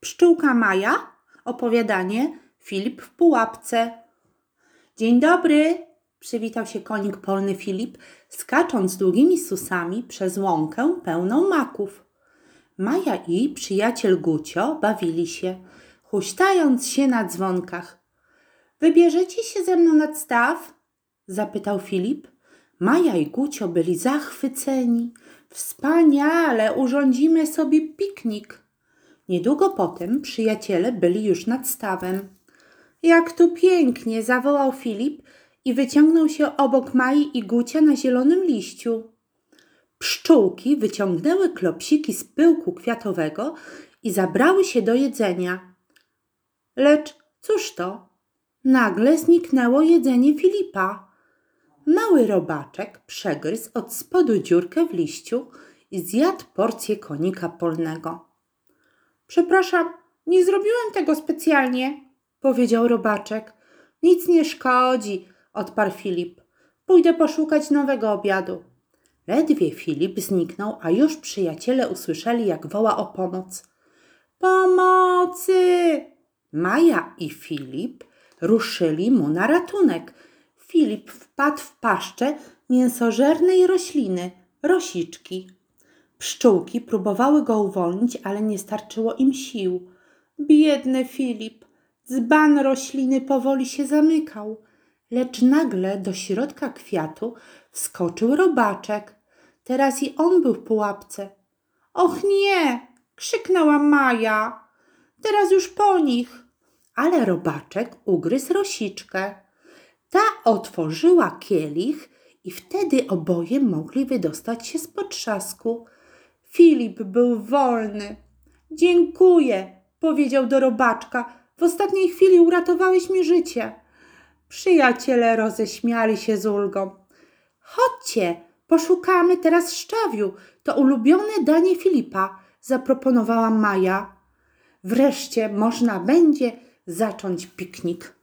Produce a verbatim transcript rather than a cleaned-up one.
Pszczółka Maja, opowiadanie Filip w pułapce. Dzień dobry, przywitał się konik polny Filip, skacząc długimi susami przez łąkę pełną maków. Maja i przyjaciel Gucio bawili się, huśtając się na dzwonkach. Wybierzecie się ze mną nad staw? Zapytał Filip. Maja i Gucio byli zachwyceni. Wspaniale, urządzimy sobie piknik. Niedługo potem przyjaciele byli już nad stawem. Jak tu pięknie, zawołał Filip i wyciągnął się obok Mai i Gucia na zielonym liściu. Pszczółki wyciągnęły klopsiki z pyłku kwiatowego i zabrały się do jedzenia. Lecz cóż to? Nagle zniknęło jedzenie Filipa. Mały robaczek przegryzł od spodu dziurkę w liściu i zjadł porcję konika polnego. Przepraszam, nie zrobiłem tego specjalnie, powiedział robaczek. Nic nie szkodzi, odparł Filip. Pójdę poszukać nowego obiadu. Ledwie Filip zniknął, a już przyjaciele usłyszeli, jak woła o pomoc. Pomocy! Maja i Filip ruszyli mu na ratunek. Filip wpadł w paszczę mięsożernej rośliny, rosiczki. Pszczółki próbowały go uwolnić, ale nie starczyło im sił. Biedny Filip, dzban rośliny powoli się zamykał, lecz nagle do środka kwiatu wskoczył robaczek. Teraz i on był w pułapce. Och nie! Krzyknęła Maja. Teraz już po nich. Ale robaczek ugryzł rosiczkę. Ta otworzyła kielich i wtedy oboje mogli wydostać się z potrzasku. Filip był wolny. Dziękuję, powiedział do robaczka. W ostatniej chwili uratowałeś mi życie. Przyjaciele roześmiali się z ulgą. Chodźcie, poszukamy teraz szczawiu. To ulubione danie Filipa, zaproponowała Maja. Wreszcie można będzie zacząć piknik.